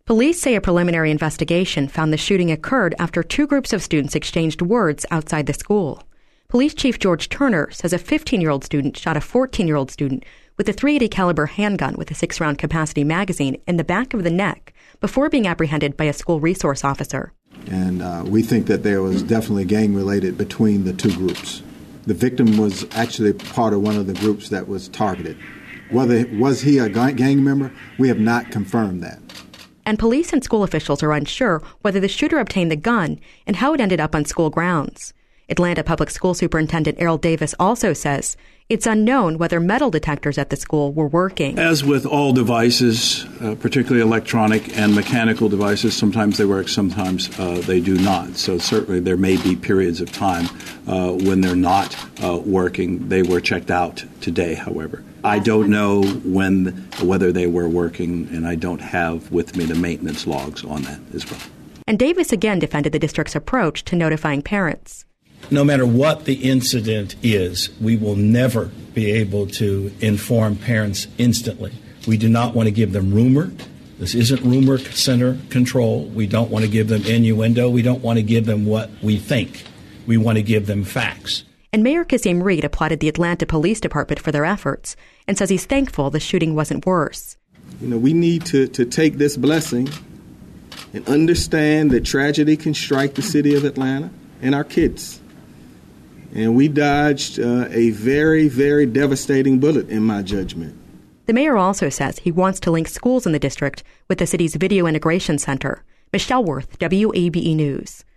Police say a preliminary investigation found the shooting occurred after two groups of students exchanged words outside the school. Police Chief George Turner says a 15-year-old student shot a 14-year-old student with a .380 caliber handgun with a 6-round capacity magazine in the back of the neck before being apprehended by a school resource officer. And we think that there was definitely gang-related between the two groups. The victim was actually part of one of the groups that was targeted. Was he a gang member? We have not confirmed that. And police and school officials are unsure whether the shooter obtained the gun and how it ended up on school grounds. Atlanta Public School Superintendent Errol Davis also says it's unknown whether metal detectors at the school were working. As with all devices, particularly electronic and mechanical devices, sometimes they work, sometimes they do not. So certainly there may be periods of time when they're not working. They were checked out today, however. I don't know whether they were working, and I don't have with me the maintenance logs on that as well. And Davis again defended the district's approach to notifying parents. No matter what the incident is, we will never be able to inform parents instantly. We do not want to give them rumor. This isn't rumor center control. We don't want to give them innuendo. We don't want to give them what we think. We want to give them facts. And Mayor Kasim Reed applauded the Atlanta Police Department for their efforts and says he's thankful the shooting wasn't worse. We need to take this blessing and understand that tragedy can strike the city of Atlanta and our kids. And we dodged a very, very devastating bullet, in my judgment. The mayor also says he wants to link schools in the district with the city's Video Integration Center. Michelle Worth, WABE News.